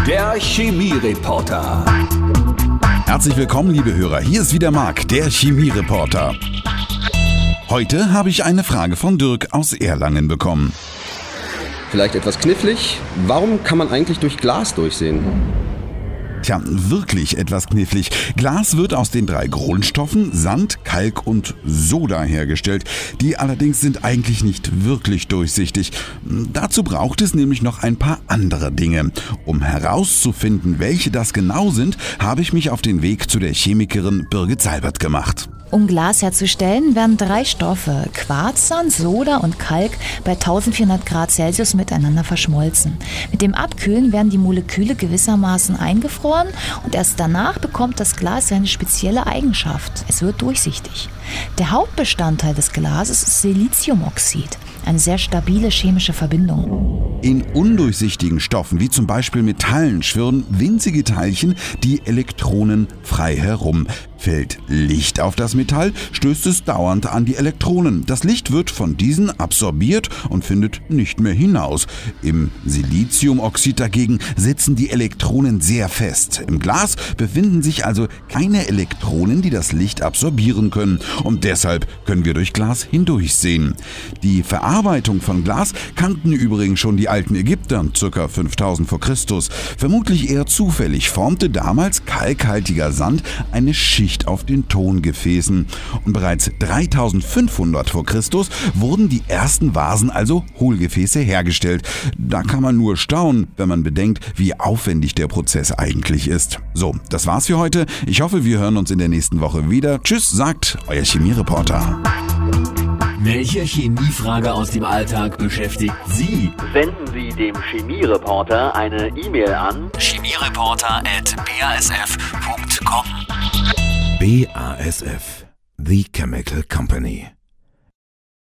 Der Chemiereporter. Herzlich willkommen, liebe Hörer. Hier ist wieder Marc, der Chemiereporter. Heute habe ich eine Frage von Dirk aus Erlangen bekommen. Vielleicht etwas knifflig. Warum kann man eigentlich durch Glas durchsehen? Tja, wirklich etwas knifflig. Glas wird aus den 3 Grundstoffen Sand, Kalk und Soda hergestellt. Die allerdings sind eigentlich nicht wirklich durchsichtig. Dazu braucht es nämlich noch ein paar andere Dinge. Um herauszufinden, welche das genau sind, habe ich mich auf den Weg zu der Chemikerin Birgit Seibert gemacht. Um Glas herzustellen, werden 3 Stoffe, Quarzsand, Soda und Kalk, bei 1400 Grad Celsius miteinander verschmolzen. Mit dem Abkühlen werden die Moleküle gewissermaßen eingefroren und erst danach bekommt das Glas seine spezielle Eigenschaft. Es wird durchsichtig. Der Hauptbestandteil des Glases ist Siliziumoxid, eine sehr stabile chemische Verbindung. In undurchsichtigen Stoffen, wie zum Beispiel Metallen, schwirren winzige Teilchen, die Elektronen frei herum. Fällt Licht auf das Metall, stößt es dauernd an die Elektronen. Das Licht wird von diesen absorbiert und findet nicht mehr hinaus. Im Siliziumoxid dagegen sitzen die Elektronen sehr fest. Im Glas befinden sich also keine Elektronen, die das Licht absorbieren können. Und deshalb können wir durch Glas hindurchsehen. Die Verarbeitung von Glas kannten übrigens schon die alten Ägypter, ca. 5000 vor Christus. Vermutlich eher zufällig formte damals kalkhaltiger Sand eine Schicht auf den Tongefäßen. Und bereits 3500 vor Christus wurden die ersten Vasen, also Hohlgefäße, hergestellt. Da kann man nur staunen, wenn man bedenkt, wie aufwendig der Prozess eigentlich ist. So, das war's für heute. Ich hoffe, wir hören uns in der nächsten Woche wieder. Tschüss, sagt euer Chemiereporter. Welche Chemiefrage aus dem Alltag beschäftigt Sie? Senden Sie dem Chemiereporter eine E-Mail an chemiereporter@basf.com. BASF, The Chemical Company.